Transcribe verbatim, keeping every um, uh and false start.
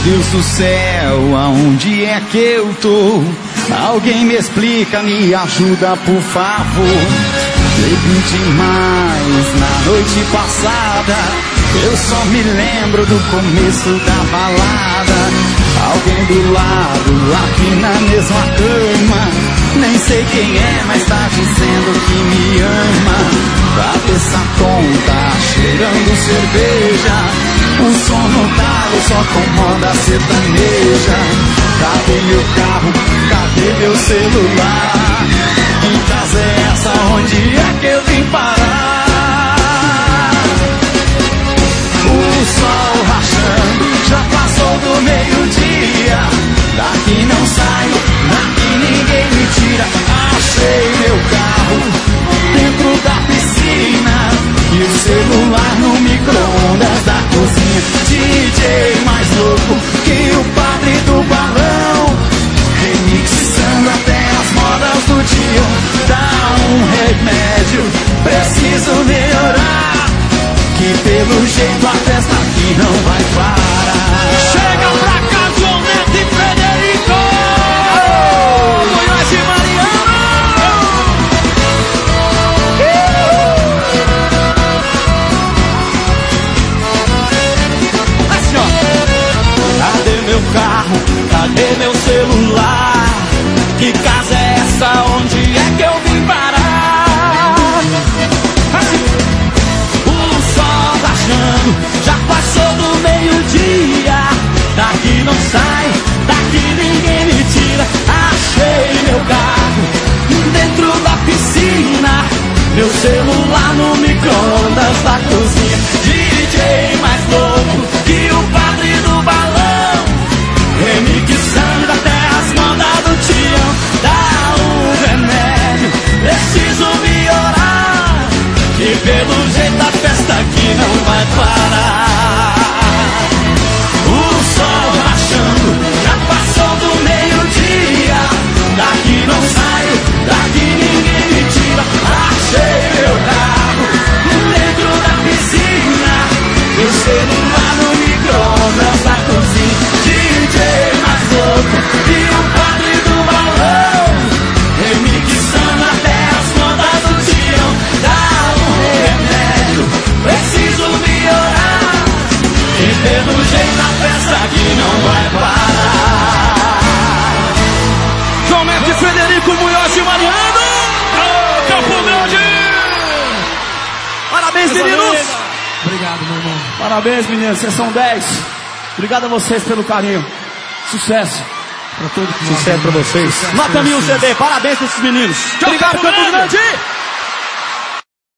Deus do céu, aonde é que eu tô? Alguém me explica, me ajuda por favor. Bebi demais na noite passada, eu só me lembro do começo da balada. Alguém do lado, aqui na mesma cama, nem sei quem é, mas tá dizendo que me ama. Cabeça tonta, cheirando cerveja, o som no talo só com moda sertaneja. Cadê meu carro? Cadê meu celular? Que casa é essa? Onde é que eu vim parar? O sol rachando, já passou do meio-dia. Daqui não saio, daqui ninguém me tira. Achei meu carro dentro da piscina e o celular no micro-ondas da cozinha. D J mais louco que o padre do balão, remixando até as modas do dia. Dá um remédio, preciso melhorar, que pelo jeito a festa aqui não vai parar. Chega pra cá, João Neto e Frederico, Munhoz e Mariano. Assim, ó. Cadê meu carro? Cadê meu celular? Que casa é essa? Onde é que eu vim parar? Assim. O sol rachando, já passou do meio-dia. Daqui não sai, daqui ninguém me tira. Achei meu carro dentro da piscina, meu celular no micro-ondas da cozinha. D J mais louco que o padre do balão, remixando até as modas do tião. Dá um remédio, preciso melhorar, que pelo jeito a festa aqui não vai parar. O sol rachando, já passou do meio-dia. Daqui não saio, daqui ninguém me tira. Achei meu carro dentro da piscina, meu celular no micro-ondas da cozinha. D J mais louco e o padre do balão, remixando até as modas do tião. Dá um remédio, preciso melhorar, e pelo jeito a festa aqui não vai parar. João Neto e Frederico, Munhoz e Mariano. Campo Grande. Parabéns, meninos. Obrigado, meu irmão. Parabéns, meninos. Vocês são dez. Obrigado a vocês pelo carinho. Sucesso. Pra todos. Sucesso pra vocês. Nota mil C D. Parabéns pra esses meninos. Obrigado, Campo Grande.